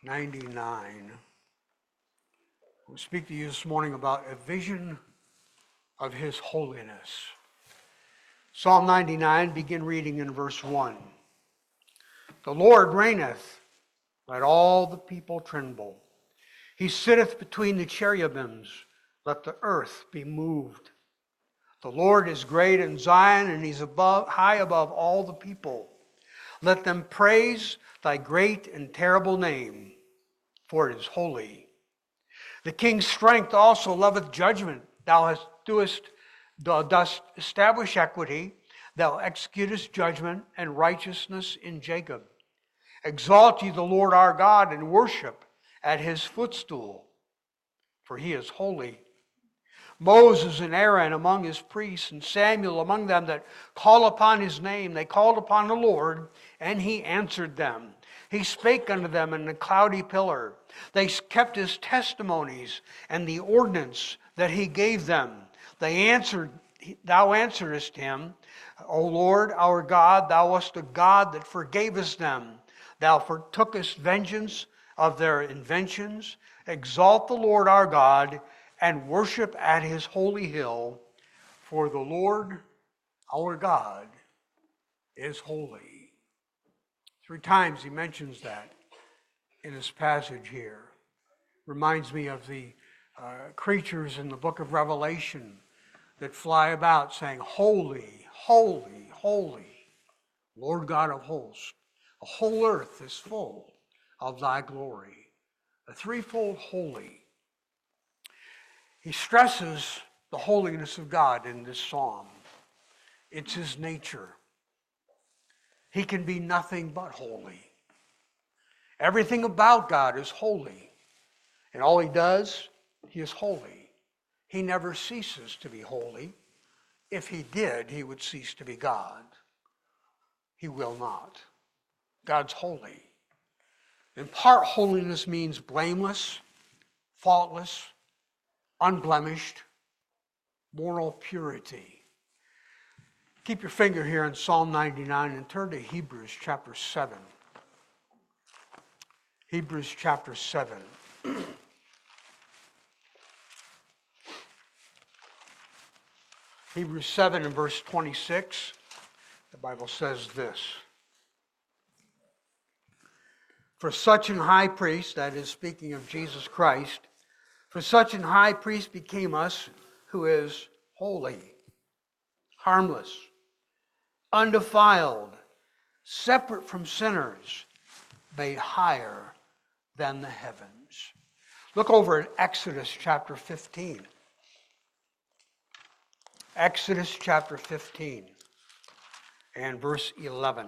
99. We'll speak to you this morning about a vision of His holiness. Psalm 99, begin reading in verse 1. The Lord reigneth, let all the people tremble. He sitteth between the cherubims, let the earth be moved. The Lord is great in Zion, and He's high above all the people. Let them praise thy great and terrible name, for it is holy. The king's strength also loveth judgment. Thou dost establish equity. Thou executest judgment and righteousness in Jacob. Exalt ye the Lord our God, and worship at His footstool, for He is holy. Moses and Aaron among His priests, and Samuel among them that call upon His name. They called upon the Lord, and He answered them. He spake unto them in a cloudy pillar. They kept His testimonies and the ordinance that He gave them. Thou answeredest him, O Lord our God, Thou wast a God that forgavest them. Thou fortookest vengeance of their inventions. Exalt the Lord our God, and worship at His holy hill, for the Lord our God is holy. 3 times He mentions that in this passage here. Reminds me of the creatures in the book of Revelation that fly about saying, Holy, holy, holy, Lord God of hosts. The whole earth is full of thy glory. The threefold holy. He stresses the holiness of God in this psalm. It's His nature. He can be nothing but holy. Everything about God is holy. And all He does, He is holy. He never ceases to be holy. If He did, He would cease to be God. He will not. God's holy. In part, holiness means blameless, faultless, unblemished, moral purity. Keep your finger here in Psalm 99 and turn to Hebrews chapter 7. Hebrews chapter 7. Hebrews 7 and verse 26, the Bible says this. For such an high priest, that is speaking of Jesus Christ, for such an high priest became us, who is holy, harmless, undefiled, separate from sinners, made higher than the heavens. Look over at Exodus chapter 15. Exodus chapter 15 and verse 11.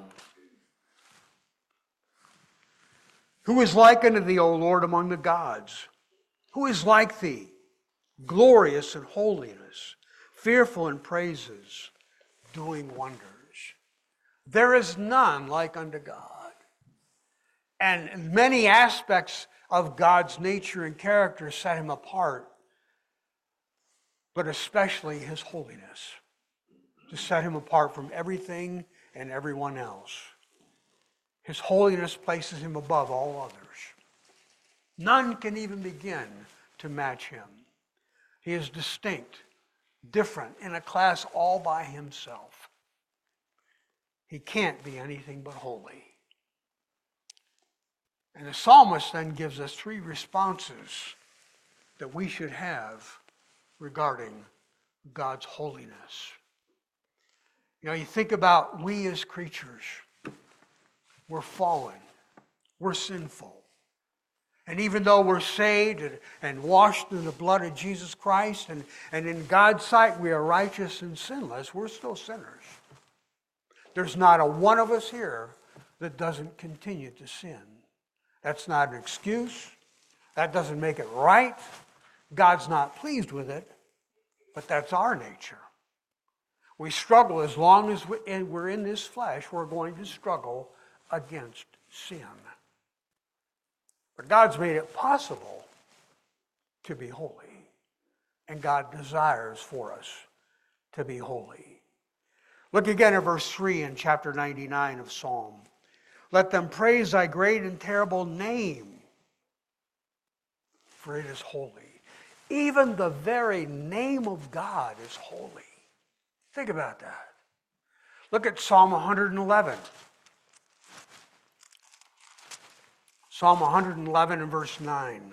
Who is like unto thee, O Lord, among the gods? Who is like thee, glorious in holiness, fearful in praises, doing wonders? There is none like unto God. And many aspects of God's nature and character set Him apart, but especially His holiness, to set Him apart from everything and everyone else. His holiness places Him above all others. None can even begin to match Him. He is distinct, different, in a class all by Himself. He can't be anything but holy. And the psalmist then gives us 3 responses that we should have regarding God's holiness. You know, you think about we as creatures. We're fallen. We're sinful. And even though we're saved and washed in the blood of Jesus Christ, and in God's sight we are righteous and sinless, we're still sinners. There's not a one of us here that doesn't continue to sin. That's not an excuse. That doesn't make it right. God's not pleased with it, but that's our nature. We struggle as long as we're in this flesh, we're going to struggle against sin. But God's made it possible to be holy. And God desires for us to be holy. Look again at verse 3 in chapter 99 of Psalm. Let them praise thy great and terrible name, for it is holy. Even the very name of God is holy. Think about that. Look at Psalm 111. Psalm 111 and verse 9.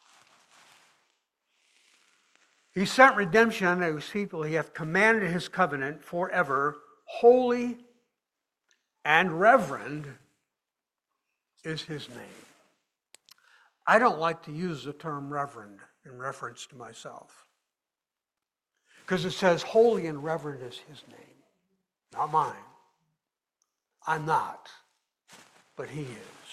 He sent redemption unto his people. He hath commanded his covenant forever. Holy and reverend is his name. I don't like to use the term reverend in reference to myself, because it says holy and reverend is his name, not mine. I'm not, but he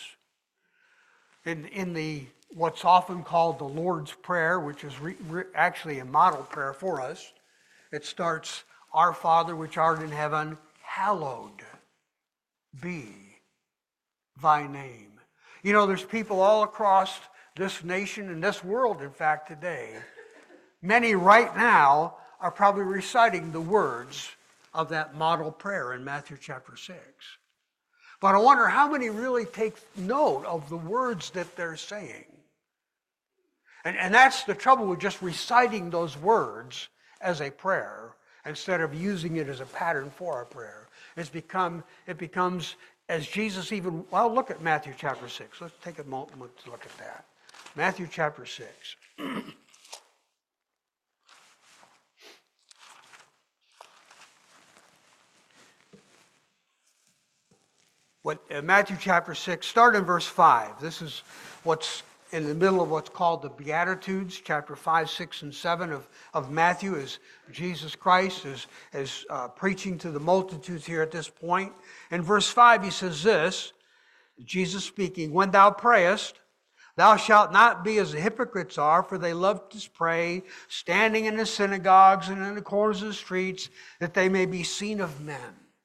is. In the what's often called the Lord's Prayer, which is actually a model prayer for us, it starts, Our Father which art in heaven, hallowed be thy name. You know, there's people all across this nation and this world, in fact, today. Many right now are probably reciting the words of that model prayer in Matthew chapter 6. But I wonder how many really take note of the words that they're saying. And that's the trouble with just reciting those words as a prayer instead of using it as a pattern for our prayer. It becomes, as Jesus even, well, look at Matthew chapter 6. Let's take a moment to look at that. Matthew chapter 6. Matthew chapter 6, start in verse 5. This is what's in the middle of what's called the Beatitudes, chapter 5, 6, and 7 of Matthew, as Jesus Christ is preaching to the multitudes here at this point. In verse 5, he says this, Jesus speaking, When thou prayest, thou shalt not be as the hypocrites are, for they love to pray, standing in the synagogues and in the corners of the streets, that they may be seen of men.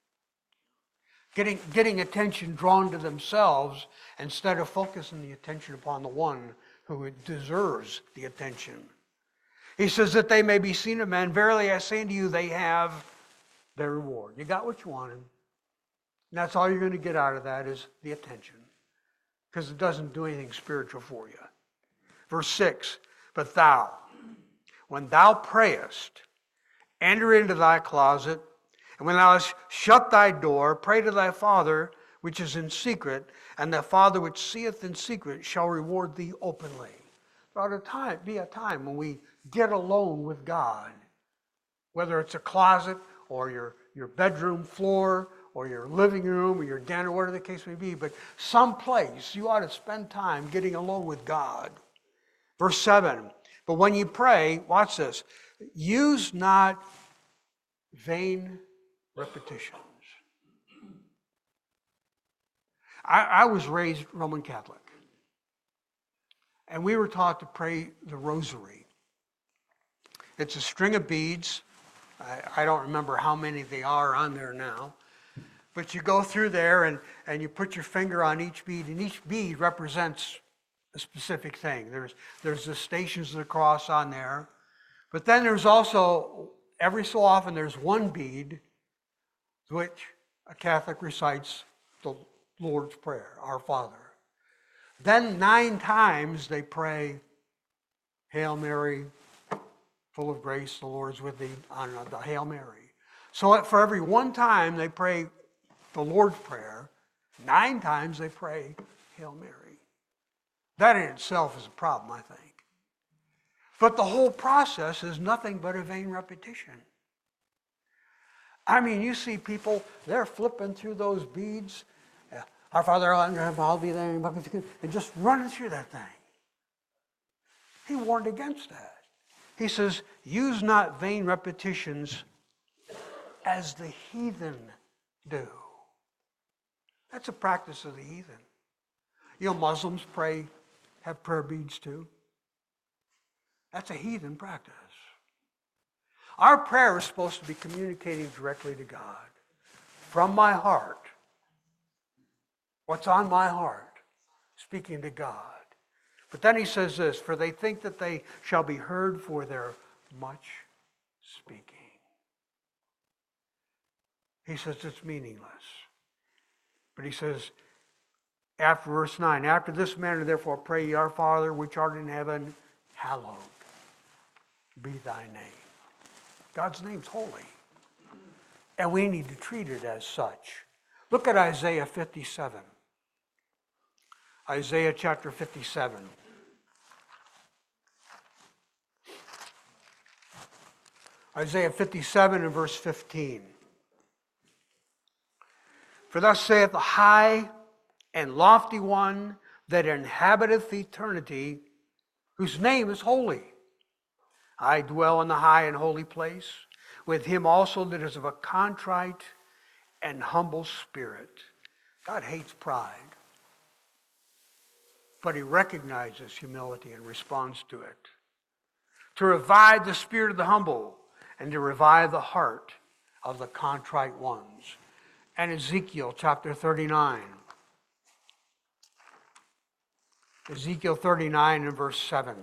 Getting attention drawn to themselves instead of focusing the attention upon the one who deserves the attention. He says that they may be seen of men. Verily I say unto you, they have their reward. You got what you wanted. And that's all you're going to get out of that is the attention. Because it doesn't do anything spiritual for you. Verse 6, But thou, when thou prayest, enter into thy closet, and when thou hast shut thy door, pray to thy Father which is in secret, and thy Father which seeth in secret shall reward thee openly. There ought to be a time when we get alone with God, whether it's a closet or your bedroom floor or your living room or your den or whatever the case may be, but someplace you ought to spend time getting alone with God. Verse 7, But when you pray, watch this, use not vain repetitions. I was raised Roman Catholic, and we were taught to pray the rosary. It's a string of beads. I don't remember how many they are on there now, but you go through there and you put your finger on each bead, and each bead represents a specific thing. There's the Stations of the Cross on there, but then there's also, every so often, there's one bead which a Catholic recites the Lord's Prayer, Our Father. Then 9 times they pray, Hail Mary, full of grace, the Lord is with thee, on the Hail Mary. So for every 1 time they pray the Lord's Prayer, 9 times they pray Hail Mary. That in itself is a problem, I think. But the whole process is nothing but a vain repetition. I mean, you see people, they're flipping through those beads. Our Father, I'll be there, and just running through that thing. He warned against that. He says, use not vain repetitions as the heathen do. That's a practice of the heathen. You know, Muslims have prayer beads too. That's a heathen practice. Our prayer is supposed to be communicating directly to God. From my heart. What's on my heart? Speaking to God. But then he says this, For they think that they shall be heard for their much speaking. He says it's meaningless. But he says, after verse 9, After this manner therefore pray ye, Our Father which art in heaven, hallowed be thy name. God's name's holy. And we need to treat it as such. Look at Isaiah 57. Isaiah chapter 57. Isaiah 57 and verse 15. For thus saith the high and lofty one that inhabiteth eternity, whose name is holy. I dwell in the high and holy place, with him also that is of a contrite and humble spirit. God hates pride, but he recognizes humility and responds to it. To revive the spirit of the humble, and to revive the heart of the contrite ones. And Ezekiel chapter 39. Ezekiel 39 and verse 7.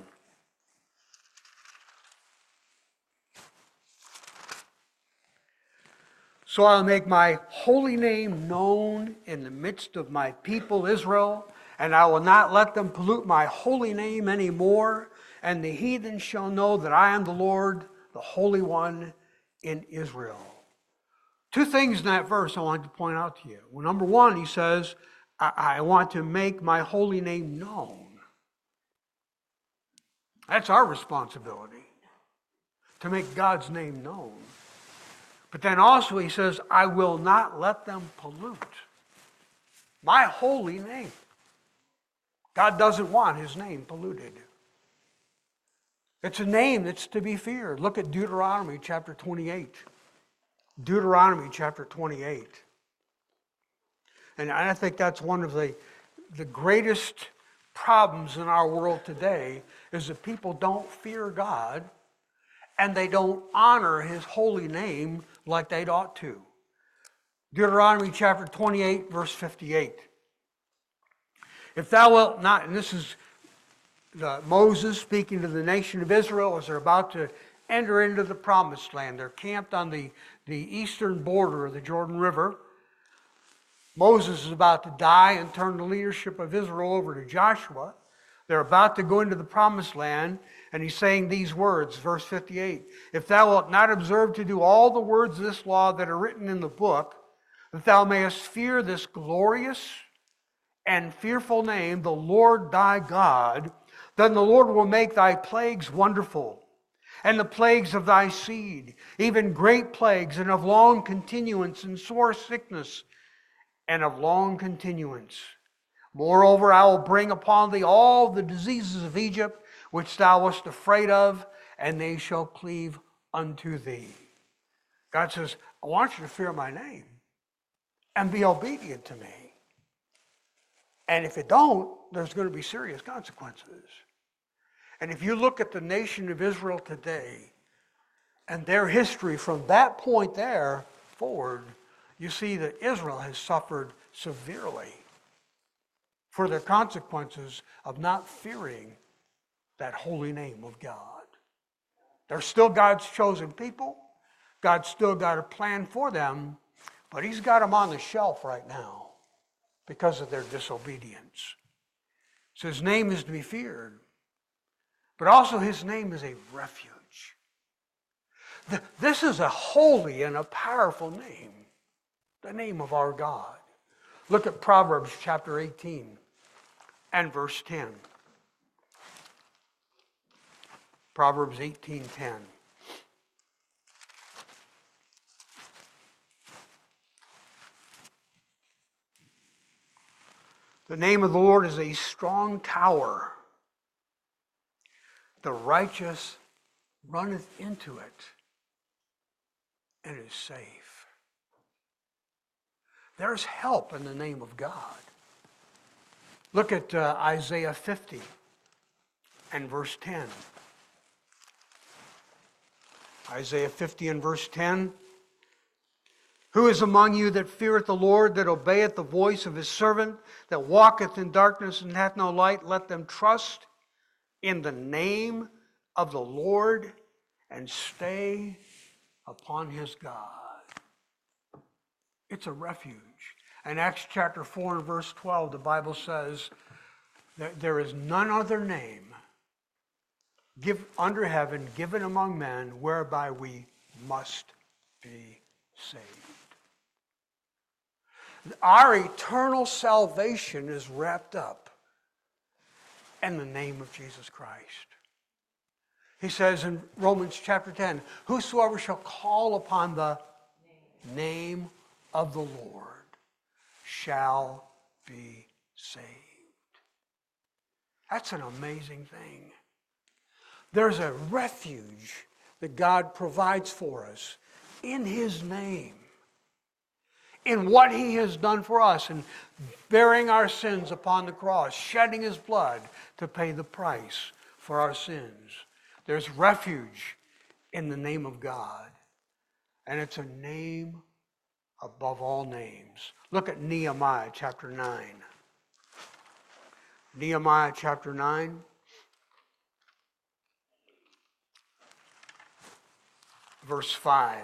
So I'll make my holy name known in the midst of my people Israel, and I will not let them pollute my holy name anymore. And the heathen shall know that I am the Lord, the Holy One in Israel. Two things in that verse I want to point out to you. Well, number one, he says, I want to make my holy name known. That's our responsibility, to make God's name known. But then also he says, I will not let them pollute my holy name. God doesn't want his name polluted. It's a name that's to be feared. Look at Deuteronomy chapter 28. Deuteronomy chapter 28. And I think that's one of the greatest problems in our world today is that people don't fear God and they don't honor his holy name like they'd ought to. Deuteronomy chapter 28, verse 58. If thou wilt not, and this is Moses speaking to the nation of Israel as they're about to enter into the promised land. They're camped on the eastern border of the Jordan River. Moses is about to die and turn the leadership of Israel over to Joshua. They're about to go into the promised land, and he's saying these words, verse 58. If thou wilt not observe to do all the words of this law that are written in the book, that thou mayest fear this glorious and fearful name, the Lord thy God, then the Lord will make thy plagues wonderful, and the plagues of thy seed, even great plagues, and of long continuance, and sore sickness, and of long continuance. Moreover, I will bring upon thee all the diseases of Egypt, which thou wast afraid of, and they shall cleave unto thee. God says, I want you to fear my name and be obedient to me. And if you don't, there's going to be serious consequences. And if you look at the nation of Israel today and their history from that point there forward, you see that Israel has suffered severely for the consequences of not fearing that holy name of God. They're still God's chosen people. God's still got a plan for them, but he's got them on the shelf right now because of their disobedience. So his name is to be feared, but also his name is a refuge. This is a holy and a powerful name, the name of our God. Look at Proverbs chapter 18 and verse 10. Proverbs 18:10. The name of the Lord is a strong tower. The righteous runneth into it and is safe. There's help in the name of God. Look at Isaiah 50 and verse 10. Isaiah 50 and verse 10. Who is among you that feareth the Lord, that obeyeth the voice of his servant, that walketh in darkness and hath no light? Let them trust in the name of the Lord and stay upon his God. It's a refuge. In Acts chapter 4 and verse 12, the Bible says that there is none other name under heaven, given among men, whereby we must be saved. Our eternal salvation is wrapped up in the name of Jesus Christ. He says in Romans chapter 10, whosoever shall call upon the name of the Lord shall be saved. That's an amazing thing. There's a refuge that God provides for us in His name, in what He has done for us, in bearing our sins upon the cross, shedding His blood to pay the price for our sins. There's refuge in the name of God, and it's a name above all names. Look at Nehemiah chapter 9. Nehemiah chapter 9. Verse 5.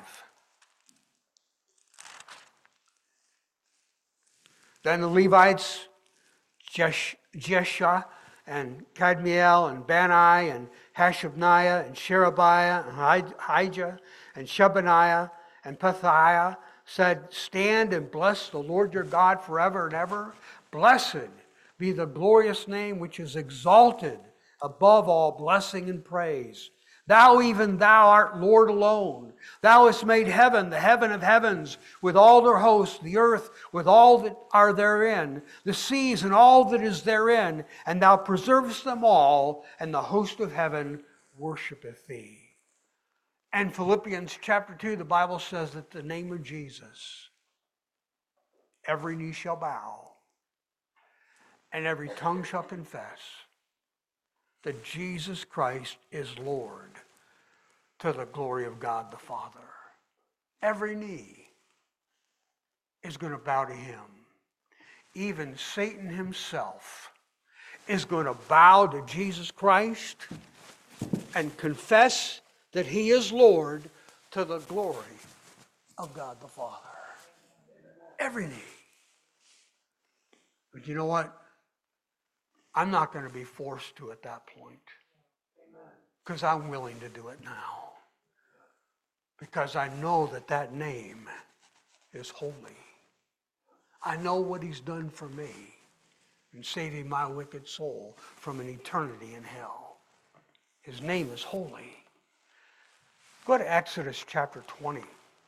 Then the Levites, Jeshua and Kadmiel and Bani and Hashabniah and Sherebiah and Hijah and Shebaniah and Pethiah said, stand and bless the Lord your God forever and ever. Blessed be the glorious name which is exalted above all blessing and praise. Thou, even thou, art Lord alone. Thou hast made heaven, the heaven of heavens, with all their hosts, the earth with all that are therein, the seas and all that is therein, and thou preservest them all, and the host of heaven worshipeth thee. And Philippians chapter 2, the Bible says that the name of Jesus, every knee shall bow, and every tongue shall confess that Jesus Christ is Lord, to the glory of God the Father. Every knee is going to bow to Him. Even Satan himself is going to bow to Jesus Christ and confess that He is Lord, to the glory of God the Father. Every knee. But you know what? I'm not going to be forced to at that point, because I'm willing to do it now. Because I know that that name is holy. I know what He's done for me in saving my wicked soul from an eternity in hell. His name is holy. Go to Exodus chapter 20.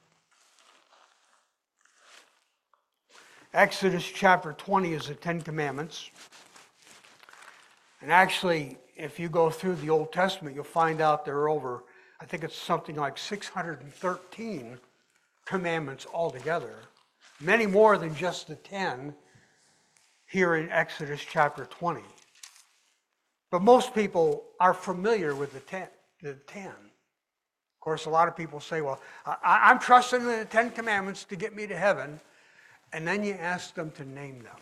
Exodus chapter 20 is the Ten Commandments. And actually, if you go through the Old Testament, you'll find out there are over, I think it's something like 613 commandments altogether. Many more than just the 10 here in Exodus chapter 20. But most people are familiar with the 10. Of course, a lot of people say, well, I'm trusting in the 10 commandments to get me to heaven. And then you ask them to name them.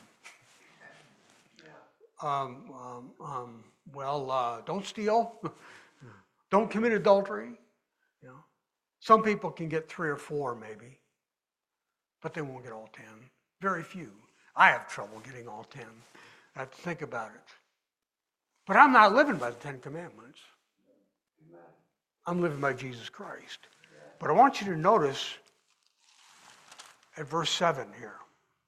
Don't steal. Don't commit adultery. You know, some people can get 3 or 4 maybe, but they won't get all 10. Very few. I have trouble getting all 10. I have to think about it. But I'm not living by the 10 commandments. I'm living by Jesus Christ. But I want you to notice at verse 7 here.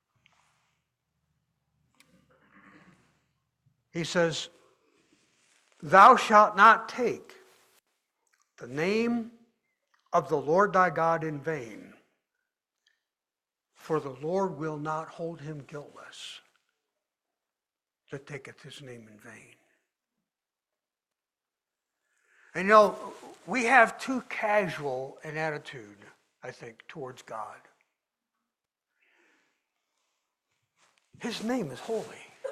He says, thou shalt not take the name of the Lord thy God in vain, for the Lord will not hold him guiltless that taketh his name in vain. And you know, we have too casual an attitude, I think, towards God. His name is holy.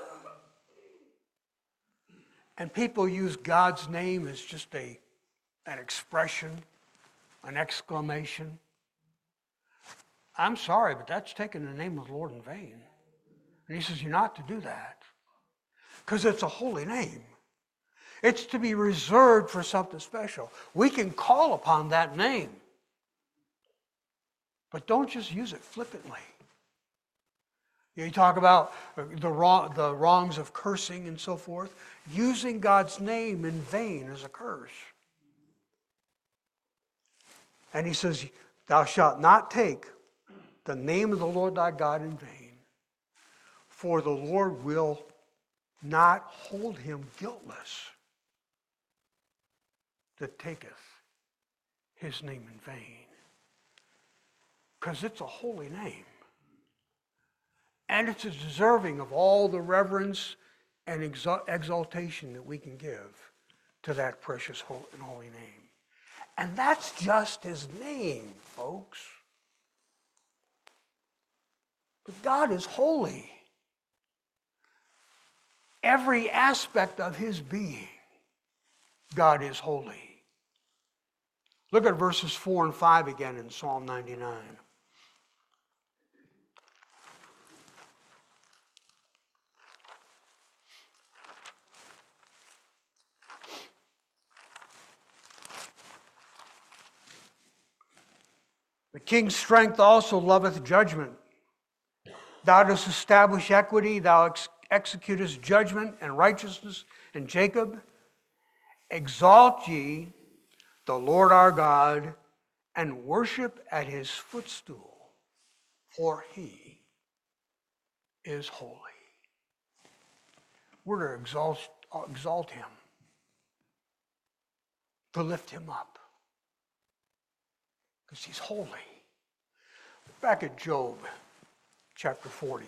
And people use God's name as just an expression, an exclamation. I'm sorry, but that's taking the name of the Lord in vain. And He says you're not to do that, because it's a holy name. It's to be reserved for something special. We can call upon that name, but don't just use it flippantly. You talk about the wrongs of cursing and so forth. Using God's name in vain is a curse. And he says, thou shalt not take the name of the Lord thy God in vain, for the Lord will not hold him guiltless that taketh his name in vain. Because it's a holy name. And it's deserving of all the reverence and exaltation that we can give to that precious and holy name. And that's just his name, folks. But God is holy. Every aspect of his being, God is holy. Look at verses 4 and 5 again in Psalm 99. The king's strength also loveth judgment. Thou dost establish equity, thou executest judgment and righteousness in Jacob. Exalt ye the Lord our God, and worship at his footstool, for he is holy. We're to exalt him, to lift him up, because he's holy. Back at Job, chapter 40.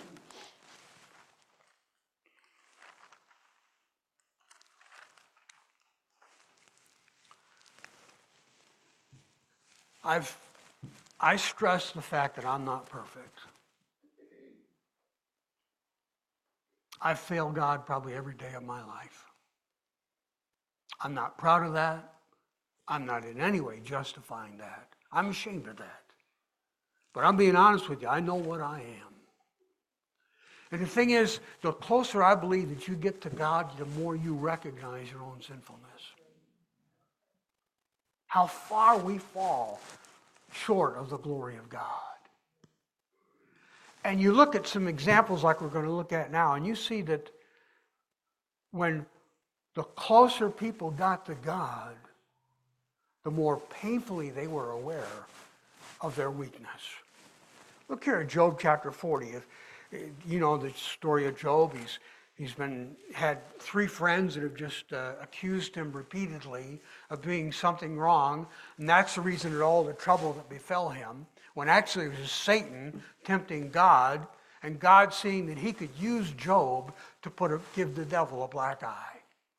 I stress the fact that I'm not perfect. I've failed God probably every day of my life. I'm not proud of that. I'm not in any way justifying that. I'm ashamed of that. But I'm being honest with you. I know what I am. And the thing is, the closer I believe that you get to God, the more you recognize your own sinfulness. How far we fall short of the glory of God. And you look at some examples like we're going to look at now, and you see that when the closer people got to God, the more painfully they were aware of their weakness. Look here at Job chapter 40. You know the story of Job. He's had 3 friends that have just accused him repeatedly of doing something wrong, and that's the reason that all the trouble that befell him, when actually it was Satan tempting God, and God seeing that he could use Job to give the devil a black eye.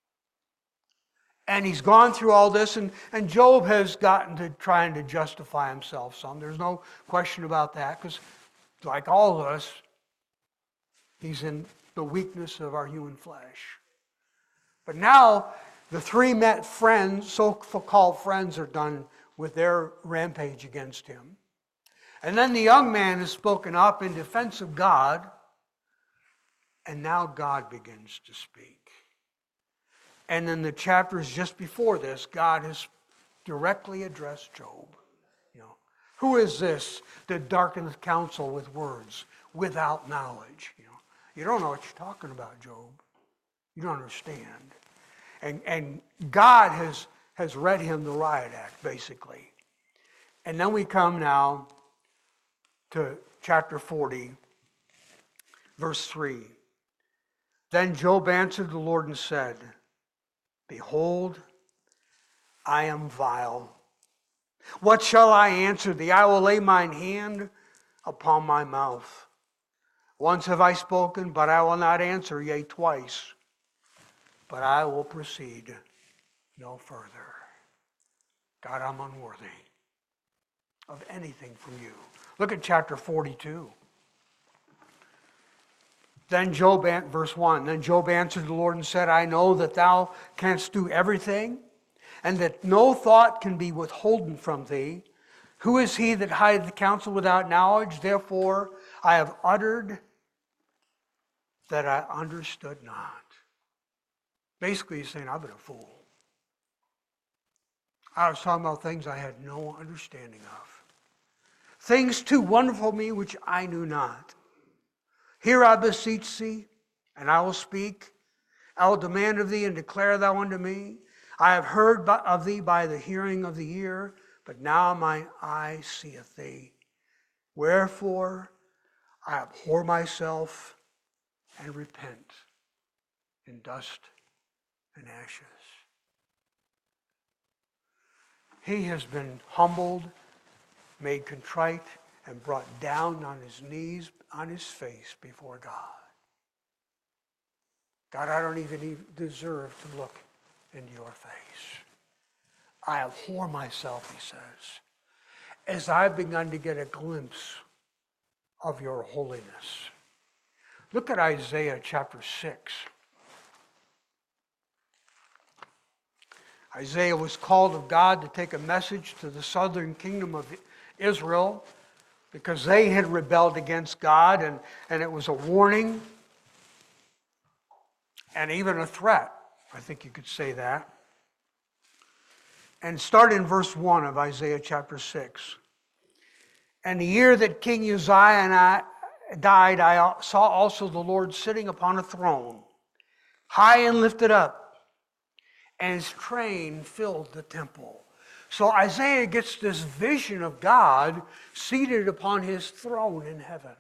And he's gone through all this, and Job has gotten to trying to justify himself some. There's no question about that, because like all of us, he's in the weakness of our human flesh. But now, the 3 so-called friends are done with their rampage against him. And then the young man has spoken up in defense of God, and now God begins to speak. And in the chapters just before this, God has directly addressed Job. You know, who is this that darkeneth counsel with words without knowledge? You don't know what you're talking about, Job. You don't understand. And God has read him the riot act, basically. And then we come now to chapter 40, verse 3. Then Job answered the Lord and said, Behold, I am vile. What shall I answer thee? I will lay mine hand upon my mouth. Once have I spoken, but I will not answer, yea, twice. But I will proceed no further. God, I'm unworthy of anything from you. Look at chapter 42. Then Job, verse 1, Then Job answered the Lord and said, I know that thou canst do everything, and that no thought can be withholden from thee. Who is he that hideth the counsel without knowledge? Therefore I have uttered that I understood not. Basically, he's saying, I've been a fool. I was talking about things I had no understanding of. Things too wonderful for me which I knew not. Hear, I beseech thee, and I will speak. I will demand of thee, and declare thou unto me. I have heard of thee by the hearing of the ear, but now mine eye seeth thee. Wherefore I abhor myself and repent in dust and ashes. He has been humbled, made contrite, and brought down on his knees, on his face before God. God, I don't even deserve to look into your face. I abhor myself, he says, as I've begun to get a glimpse of your holiness. Look at Isaiah chapter 6. Isaiah was called of God to take a message to the southern kingdom of Israel because they had rebelled against God, and it was a warning and even a threat. I think you could say that. And start in verse 1 of Isaiah chapter 6. And the year that King Uzziah died, I saw also the Lord sitting upon a throne, high and lifted up, and his train filled the temple. So Isaiah gets this vision of God seated upon his throne in heaven.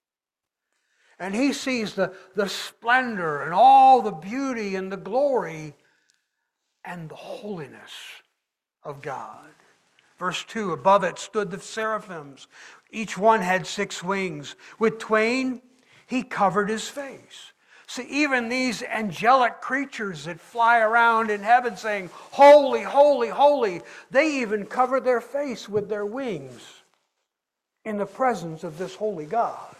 And he sees the splendor and all the beauty and the glory and the holiness of God. Verse 2, above it stood the seraphims. Each one had 6 wings. With twain he covered his face. See, even these angelic creatures that fly around in heaven saying, holy, holy, holy, they even cover their face with their wings in the presence of this holy God.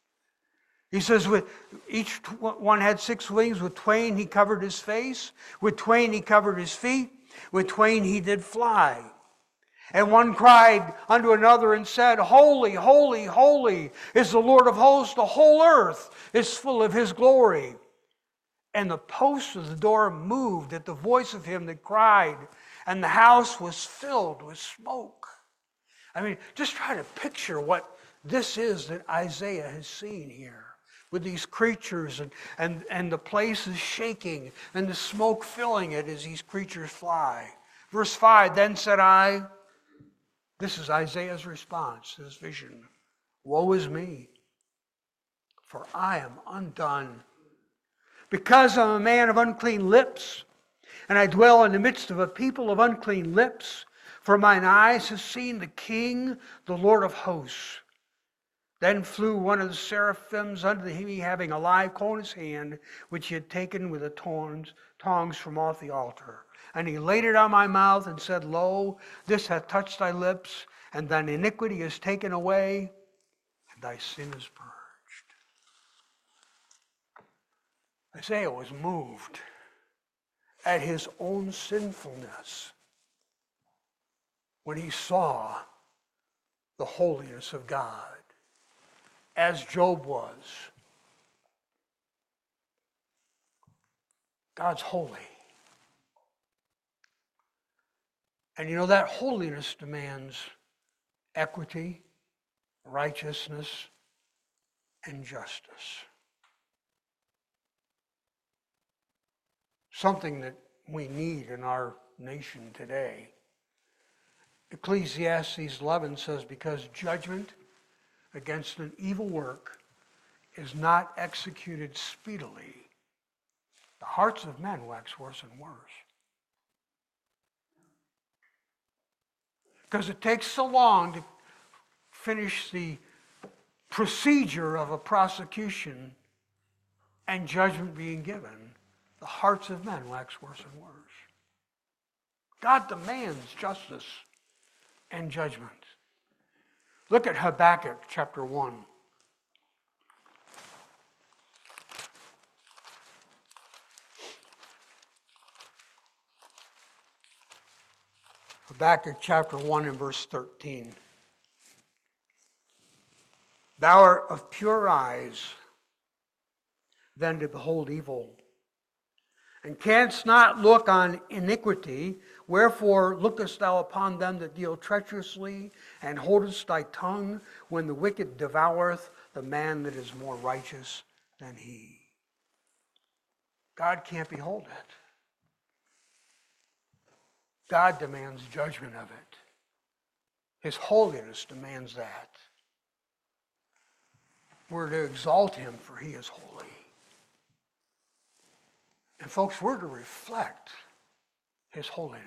He says, with each one had 6 wings. With twain he covered his face. With twain he covered his feet. With twain he did fly. And one cried unto another and said, holy, holy, holy is the Lord of hosts. The whole earth is full of his glory. And the posts of the door moved at the voice of him that cried, and the house was filled with smoke. I mean, just try to picture what this is that Isaiah has seen here, with these creatures and the place is shaking and the smoke filling it as these creatures fly. Verse 5, then said I, this is Isaiah's response to this vision. Woe is me, for I am undone. Because I'm a man of unclean lips, and I dwell in the midst of a people of unclean lips, for mine eyes have seen the King, the Lord of hosts. Then flew one of the seraphims unto me, having a live coal in his hand, which he had taken with the tongs from off the altar. And he laid it on my mouth and said, Lo, this hath touched thy lips, and thine iniquity is taken away, and thy sin is purged. Isaiah was moved at his own sinfulness when he saw the holiness of God, as Job was. God's holy. And you know, that holiness demands equity, righteousness, and justice. Something that we need in our nation today. Ecclesiastes 11 says, because judgment against an evil work is not executed speedily, the hearts of men wax worse and worse. Because it takes so long to finish the procedure of a prosecution and judgment being given, the hearts of men wax worse and worse. God demands justice and judgment. Look at Habakkuk chapter 1. Habakkuk chapter 1 and verse 13. Thou art of pure eyes than to behold evil, and canst not look on iniquity. Wherefore lookest thou upon them that deal treacherously, and holdest thy tongue when the wicked devoureth the man that is more righteous than he. God can't behold it. God demands judgment of it. His holiness demands that. We're to exalt him, for he is holy. And folks, we're to reflect his holiness.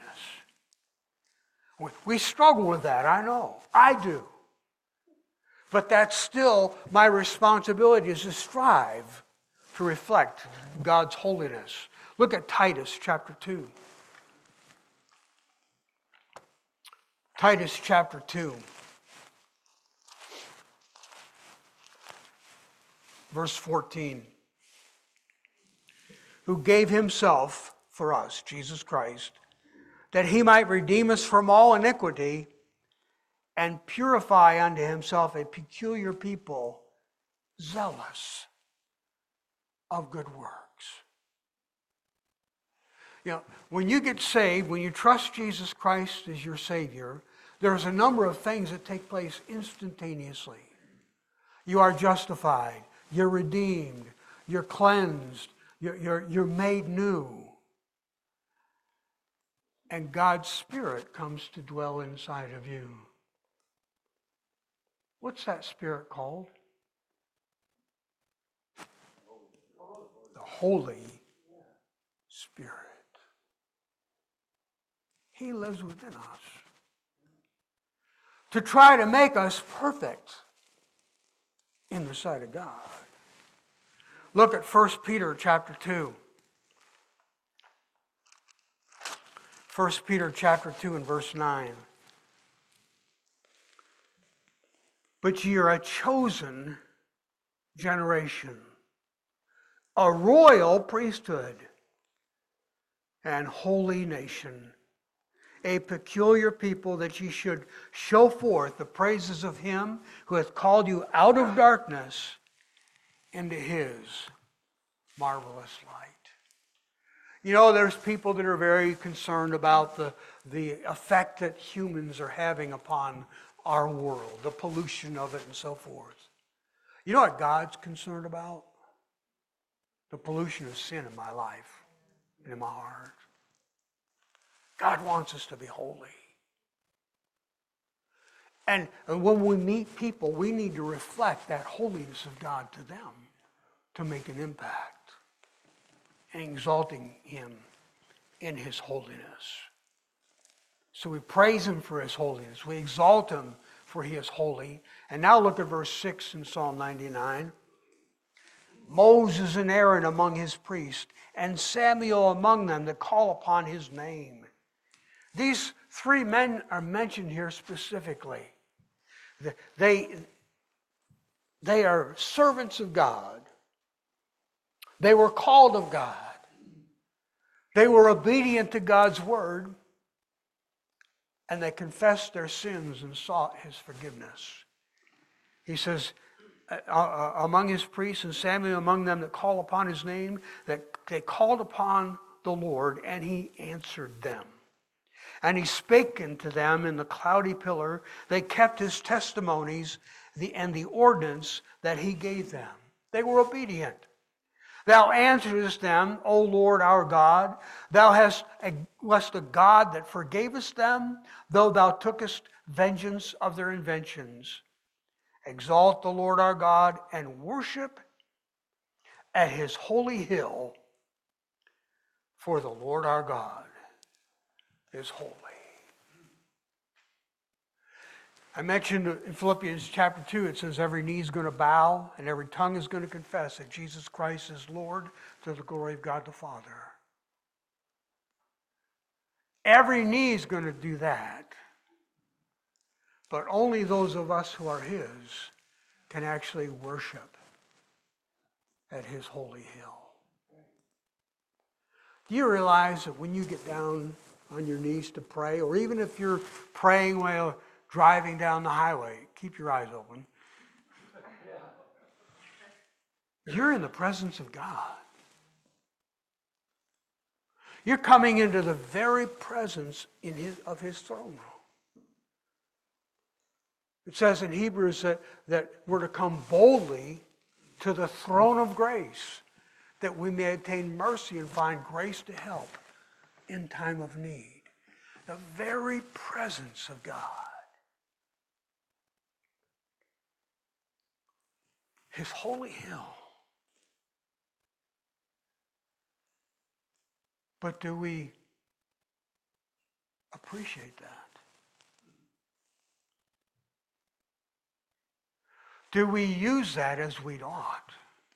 We struggle with that, I know. I do. But that's still my responsibility, is to strive to reflect God's holiness. Look at Titus chapter 2. Titus chapter 2. Verse 14. Who gave himself for us, Jesus Christ, that he might redeem us from all iniquity and purify unto himself a peculiar people, zealous of good works. You know, when you get saved, when you trust Jesus Christ as your Savior, there's a number of things that take place instantaneously. You are justified, you're redeemed, you're cleansed, you're made new. And God's Spirit comes to dwell inside of you. What's that Spirit called? The Holy Spirit. He lives within us to try to make us perfect in the sight of God. Look at 1 Peter chapter 2. 1 Peter chapter 2 and verse 9. But ye are a chosen generation, a royal priesthood, and holy nation, a peculiar people, that ye should show forth the praises of him who hath called you out of darkness into his marvelous light. You know, there's people that are very concerned about the effect that humans are having upon our world, the pollution of it and so forth. You know what God's concerned about? The pollution of sin in my life and in my heart. God wants us to be holy. And when we meet people, we need to reflect that holiness of God to them to make an impact, and exalting him in his holiness. So we praise him for his holiness. We exalt him for he is holy. And now look at verse 6 in Psalm 99. Moses and Aaron among his priests, and Samuel among them that call upon his name. These three men are mentioned here specifically. They are servants of God. They were called of God. They were obedient to God's word. And they confessed their sins and sought his forgiveness. He says, among his priests, and Samuel among them that call upon his name, that they called upon the Lord, and he answered them. And he spake unto them in the cloudy pillar. They kept his testimonies and the ordinance that he gave them. They were obedient. Thou answerest them, O Lord our God. Thou wast a God that forgavest them, though thou tookest vengeance of their inventions. Exalt the Lord our God and worship at his holy hill, for the Lord our God is holy. I mentioned in Philippians chapter 2, it says every knee is going to bow and every tongue is going to confess that Jesus Christ is Lord, to the glory of God the Father. Every knee is going to do that. But only those of us who are his can actually worship at his holy hill. Do you realize that when you get down on your knees to pray, or even if you're praying while driving down the highway, keep your eyes open, you're in the presence of God. You're coming into the very presence of his throne room. It says in Hebrews that we're to come boldly to the throne of grace, that we may obtain mercy and find grace to help in time of need. The very presence of God. His holy hill. But do we appreciate that? Do we use that as we ought?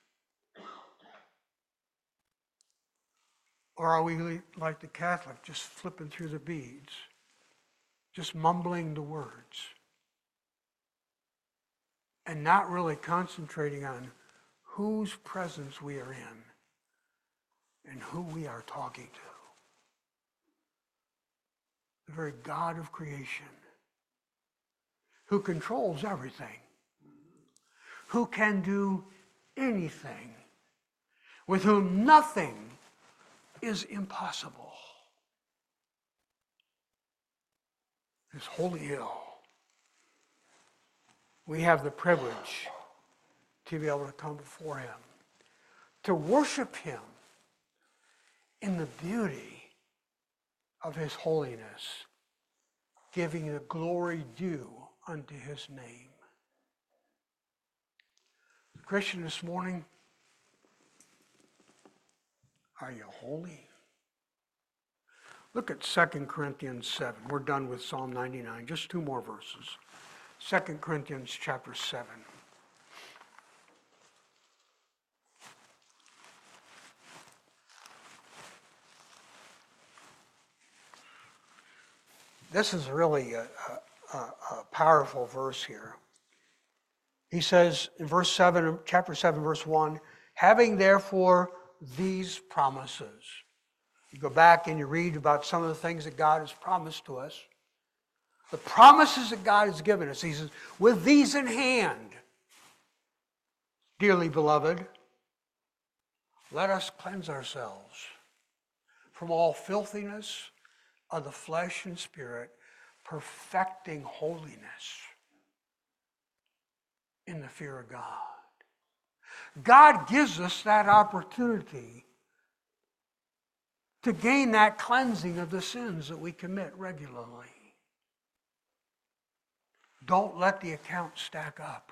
Or are we like the Catholic, just flipping through the beads, just mumbling the words, and not really concentrating on whose presence we are in and who we are talking to? The very God of creation, who controls everything, who can do anything, with whom nothing is impossible. His holy hill. We have the privilege to be able to come before him, to worship him in the beauty of his holiness, giving the glory due unto his name. Christian, this morning, are you holy? Look at 2 Corinthians 7. We're done with Psalm 99. Just two more verses. 2 Corinthians chapter 7. This is really a powerful verse here. He says in verse 7, chapter 7, verse 1, having therefore these promises. You go back and you read about some of the things that God has promised to us. The promises that God has given us. He says, with these in hand, dearly beloved, let us cleanse ourselves from all filthiness of the flesh and spirit, perfecting holiness in the fear of God. God gives us that opportunity to gain that cleansing of the sins that we commit regularly. Don't let the account stack up.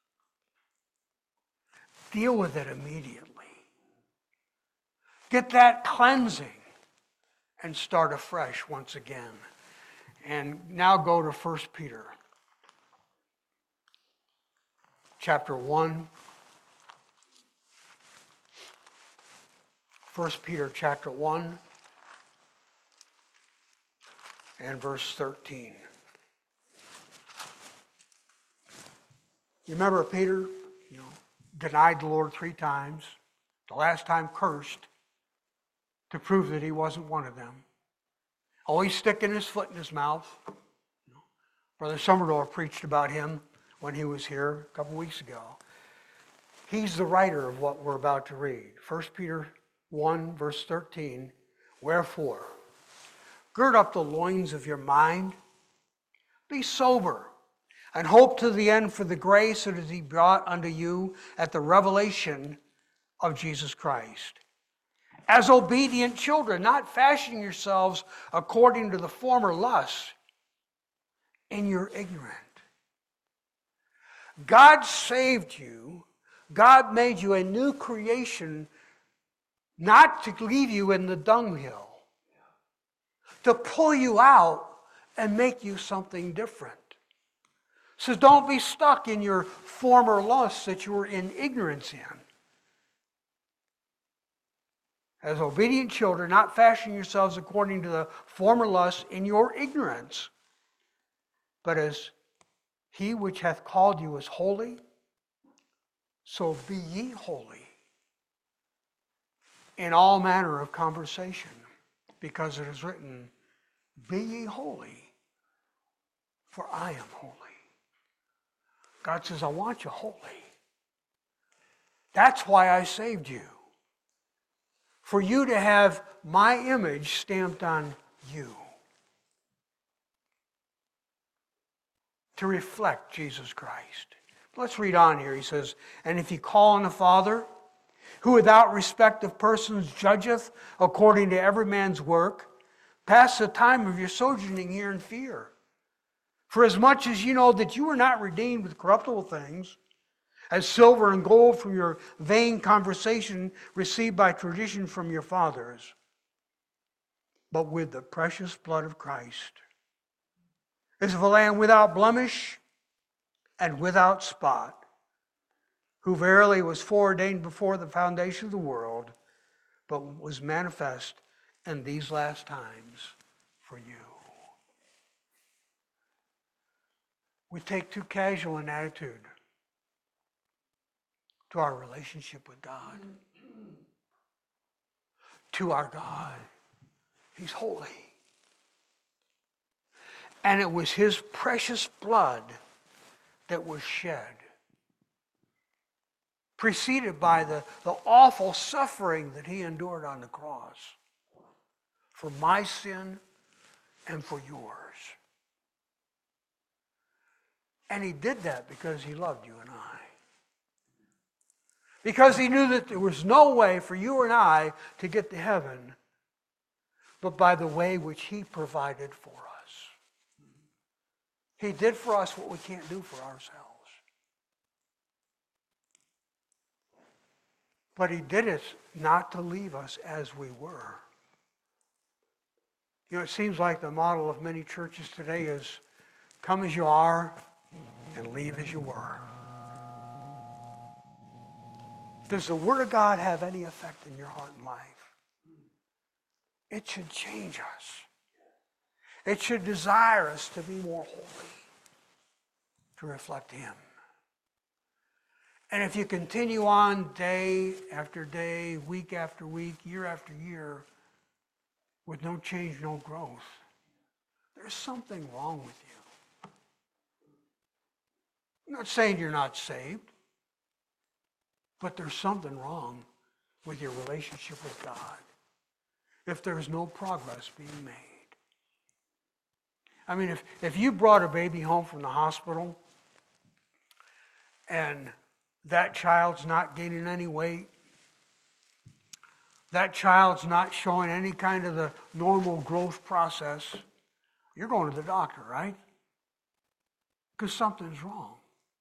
Deal with it immediately. Get that cleansing and start afresh once again. And now go to 1 Peter chapter 1. 1 Peter chapter 1 and verse 13. You remember Peter, denied the Lord 3 times. The last time cursed to prove that he wasn't one of them. Always sticking his foot in his mouth. Brother Summerdorf preached about him when he was here a couple weeks ago. He's the writer of what we're about to read. 1 Peter 1, verse 13. Wherefore, gird up the loins of your mind, be sober, and hope to the end for the grace that is to be brought unto you at the revelation of Jesus Christ. As obedient children, not fashioning yourselves according to the former lusts in your ignorance. God saved you. God made you a new creation, not to leave you in the dunghill, to pull you out and make you something different. So don't be stuck in your former lusts that you were in ignorance in. As obedient children, not fashioning yourselves according to the former lusts in your ignorance, but as he which hath called you is holy, so be ye holy in all manner of conversation, because it is written, be ye holy, for I am holy. God says, I want you holy. That's why I saved you. For you to have my image stamped on you. to reflect Jesus Christ. Let's read on here. He says, and if ye call on the Father, who without respect of persons judgeth according to every man's work, pass the time of your sojourning here in fear. For as much as you know that you are not redeemed with corruptible things, as silver and gold from your vain conversation received by tradition from your fathers, but with the precious blood of Christ, as of a lamb without blemish and without spot, who verily was foreordained before the foundation of the world, but was manifest in these last times for you. We take too casual an attitude to our relationship with God, to our God. He's holy. And it was His precious blood that was shed, preceded by the awful suffering that He endured on the cross for my sin and for yours. And He did that because He loved you and I. Because He knew that there was no way for you and I to get to heaven but by the way which He provided for us. He did for us what we can't do for ourselves. But He did it not to leave us as we were. You know, it seems like the model of many churches today is come as you are and leave as you were. Does the Word of God have any effect in your heart and life? It should change us. It should desire us to be more holy, to reflect Him. And if you continue on day after day, week after week, year after year, with no change, no growth, there's something wrong with you. I'm not saying you're not saved, but there's something wrong with your relationship with God if there's no progress being made. I mean, if you brought a baby home from the hospital and that child's not gaining any weight, that child's not showing any kind of the normal growth process, you're going to the doctor, right? Because something's wrong.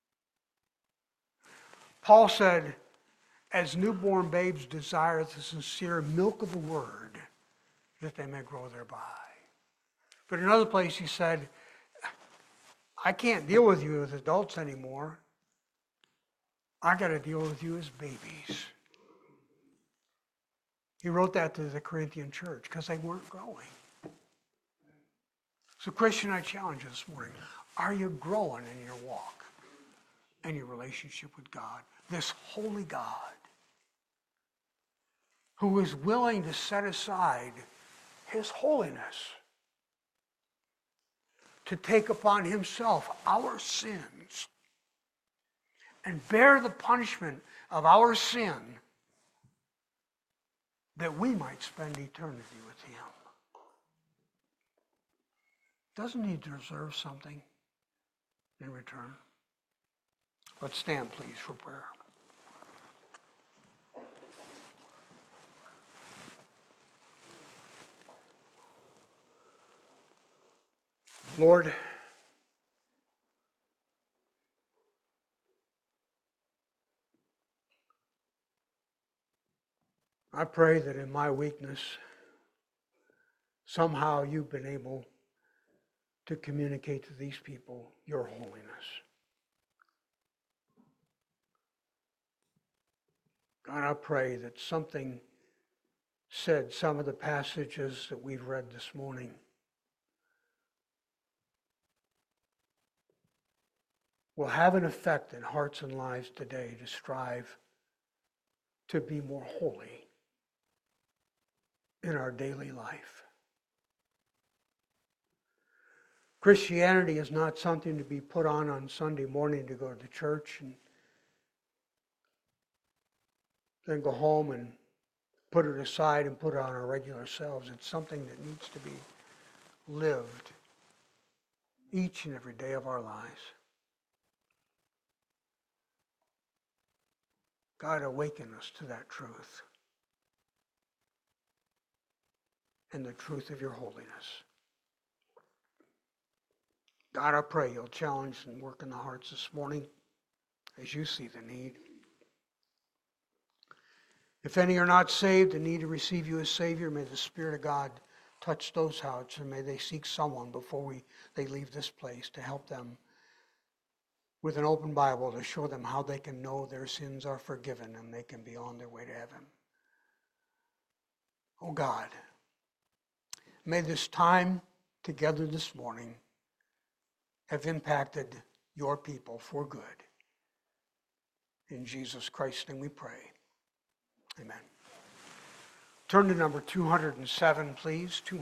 Paul said, as newborn babes desire the sincere milk of the word, that they may grow thereby. But in another place he said, I can't deal with you as adults anymore. I got to deal with you as babies. He wrote that to the Corinthian church because they weren't growing. So Christian, I challenge you this morning. Are you growing in your walk and your relationship with God? This holy God who is willing to set aside His holiness to take upon Himself our sins and bear the punishment of our sin that we might spend eternity with Him. Doesn't He deserve something in return? Let's stand, please, for prayer. Lord, I pray that in my weakness, somehow You've been able to communicate to these people Your holiness. God, I pray that something said, some of the passages that we've read this morning, will have an effect in hearts and lives today to strive to be more holy in our daily life. Christianity is not something to be put on Sunday morning to go to church and then go home and put it aside and put it on our regular selves. It's something that needs to be lived each and every day of our lives. God, awaken us to that truth and the truth of your holiness. God, I pray you'll challenge and work in the hearts this morning as you see the need. If any are not saved and need to receive you as Savior, may the Spirit of God touch those hearts, and may they seek someone before they leave this place to help them with an open Bible to show them how they can know their sins are forgiven and they can be on their way to heaven. Oh God, may this time together this morning have impacted your people for good. In Jesus Christ's name we pray. Amen. Turn to number 207, please.